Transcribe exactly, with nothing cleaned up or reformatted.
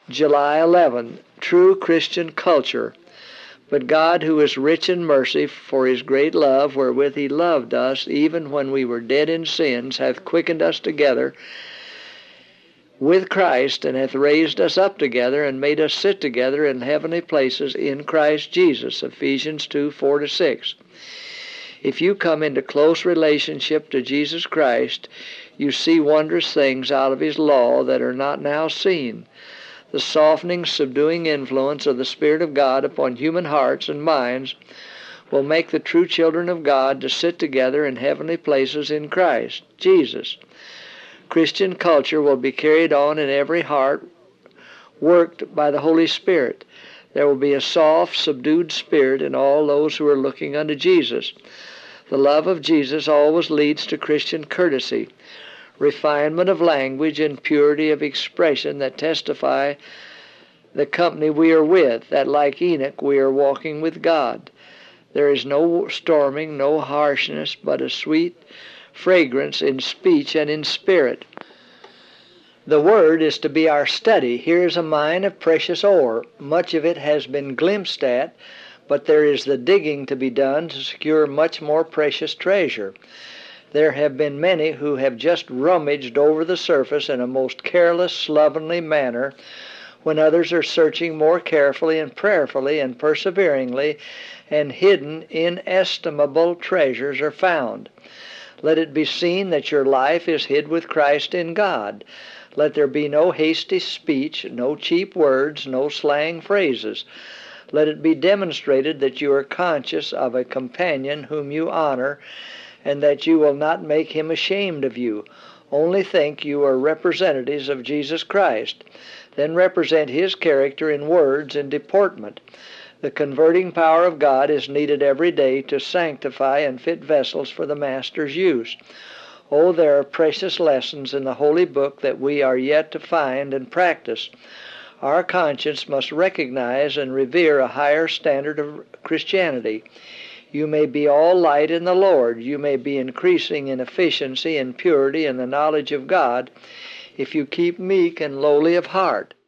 July eleventh, True Christian Culture. But God, who is rich in mercy, for his great love wherewith he loved us, even when we were dead in sins, hath quickened us together with Christ, and hath raised us up together, and made us sit together in heavenly places in Christ Jesus. Ephesians two, four to six. If you come into close relationship to Jesus Christ, you see wondrous things out of his law that are not now seen. The softening, subduing influence of the Spirit of God upon human hearts and minds will make the true children of God to sit together in heavenly places in Christ Jesus. Christian culture will be carried on in every heart, worked by the Holy Spirit. There will be a soft, subdued spirit in all those who are looking unto Jesus. The love of Jesus always leads to Christian courtesy, refinement of language, and purity of expression that testify the company we are with, that like Enoch we are walking with God. There is no storming, no harshness, but a sweet fragrance in speech and in spirit. The Word is to be our study. Here is a mine of precious ore. Much of it has been glimpsed at, but there is the digging to be done to secure much more precious treasure. There have been many who have just rummaged over the surface in a most careless, slovenly manner, when others are searching more carefully and prayerfully and perseveringly, and hidden, inestimable treasures are found. Let it be seen that your life is hid with Christ in God. Let there be no hasty speech, no cheap words, no slang phrases. Let it be demonstrated that you are conscious of a companion whom you honor, and that you will not make him ashamed of you. Only think you are representatives of Jesus Christ. Then represent his character in words and deportment. The converting power of God is needed every day to sanctify and fit vessels for the Master's use. Oh, there are precious lessons in the Holy Book that we are yet to find and practice. Our conscience must recognize and revere a higher standard of Christianity. You may be all light in the Lord. You may be increasing in efficiency and purity and the knowledge of God if you keep meek and lowly of heart.